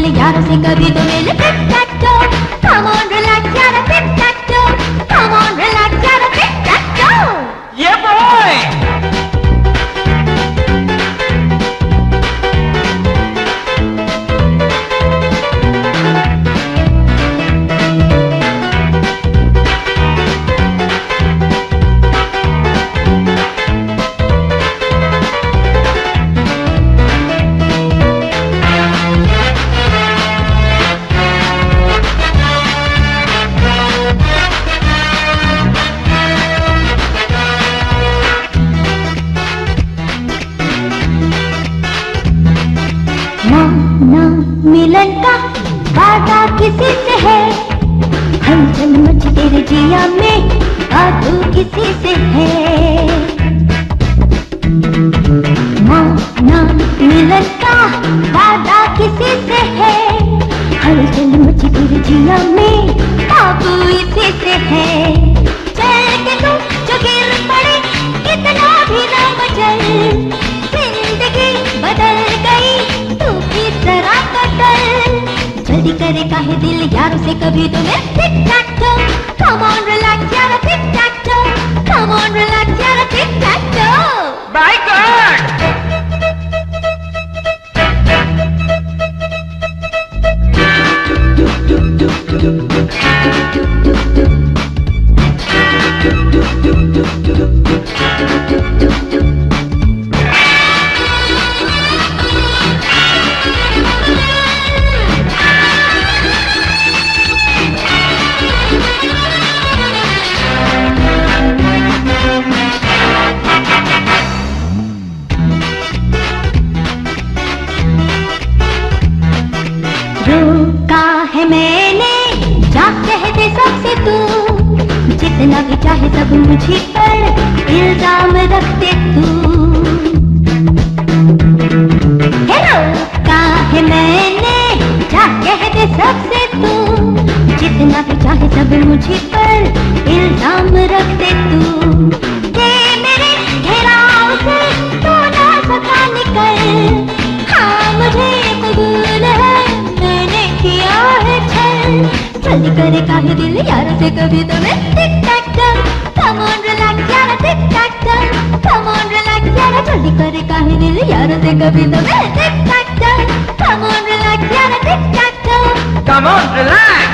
दिल यारों से कभी तो मिले tic tac toe come on relax यारा tic tac toe come on relax यारा टिक टैक टो ये बॉय मिलन का वादा किसी से है हलचल मच तेरे जिया में बातू किसी से है ना मिलन का वादा किसी से है हलचल मच तेरे जिया में बातू इसी से है चल के तू जो गिर पड़े कितना भी ना मचल जिंदगी बदल गई तू भी जरा बदल जल्दी करे काहे दिल यारों से कभी तुम्हें tic tac toe come on relax यारा tic tac toe come on relax यारा tic tac toe by God रोका है मैंने जा कह दे सबसे तू जितना भी चाहे सब मुझे पर इल्जाम रख दे तू रोका है मैंने जा कह दे सबसे तू जितना भी चाहे सब मुझे पर इल्जाम रख दे तू मेरे घेराव से तो ना सका निकल हाँ मुझे कबूल है किया है छल जल्दी करे काहे दिल यारों से कभी तुम्हें tic tac toe come on relax यारा tic tac toe come on relax यारा जल्दी करे काहे दिल यारों से कभी तुम्हें tic tac toe come on relax यारा tic tac toe come on relax